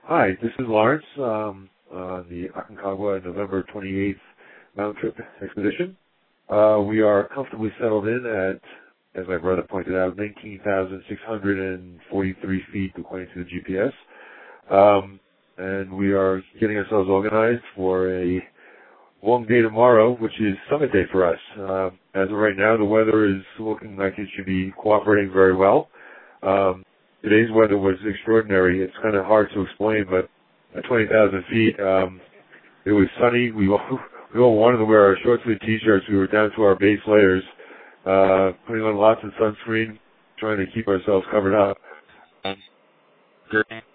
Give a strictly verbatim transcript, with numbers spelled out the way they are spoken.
Hi, this is Lawrence um, on the Aconcagua November twenty-eighth mountain trip expedition. Uh, we are comfortably settled in at, as my brother pointed out, nineteen thousand six hundred forty-three feet according to the G P S. Um, and we are getting ourselves organized for a long day tomorrow, which is summit day for us. Uh, as of right now, the weather is looking like it should be cooperating very well. Um, today's weather was extraordinary. It's kind of hard to explain, but at twenty thousand feet, um, it was sunny. We all, we all wanted to wear our short sleeve t-shirts. We were down to our base layers, uh, putting on lots of sunscreen, trying to keep ourselves covered up.